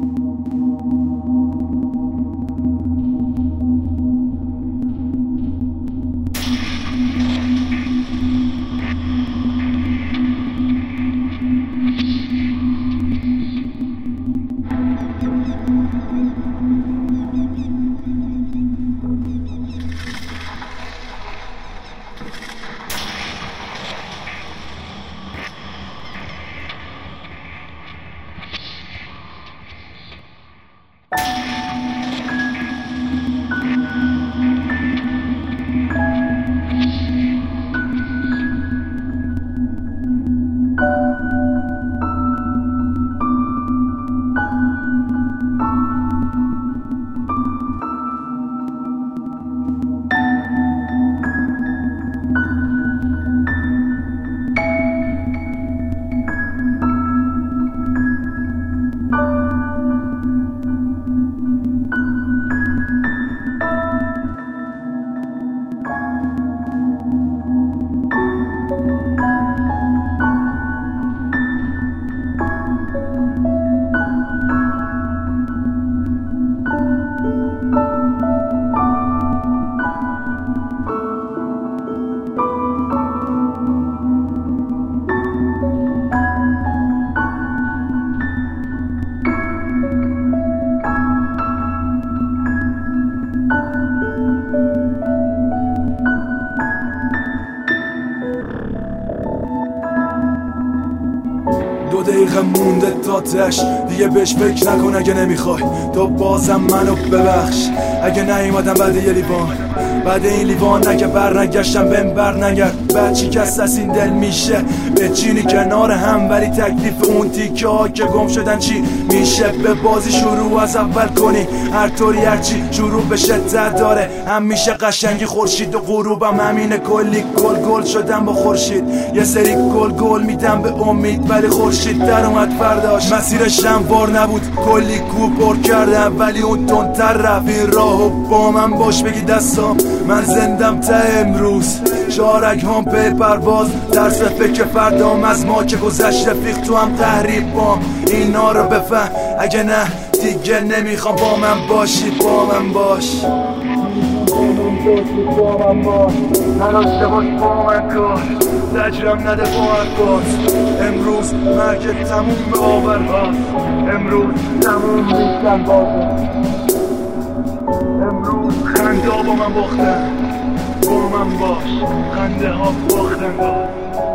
دقیقه مونده تا تش، دیگه بهش فکر نکن اگه نمیخوای تو بازم منو ببخش. اگه نیومدم بعد یه لیوان، بعد این لیوان اگه بر نگشتم بهم بر نگرد. بچی کس از این دل میشه بچینی کنار هم، ولی تکلیف اون تیکه ها که گم شدن چی میشه؟ به بازی شروع از اول کنی هر طوری هرچی شروع به شدت داره. همیشه قشنگی خورشید و غروبم همینه، کلی گل گل شدم با خورشید. یه سری گل میدم به امید ولی خورشید در اومد فرداش. مسیرش هموار نبود کلی کو پر کردم ولی اون تندتر رفت. این راهو با من باش بگی دستام من زندم تا امروز. شارک هم پی پرواز درس فکر فردام از ما که گذشت رفیق تو هم قهریبام. اینا رو بفهم اگه نه دیگه نمیخوام با من باشی. با من باش با من باش نداشته باش با من کار زجرم نده با حرفات. امروز مرگ تموم باورهاست، امروز تموم نیستن بازه. امروز خنده ها با من باختن، با من باش خنده ها باختن باز.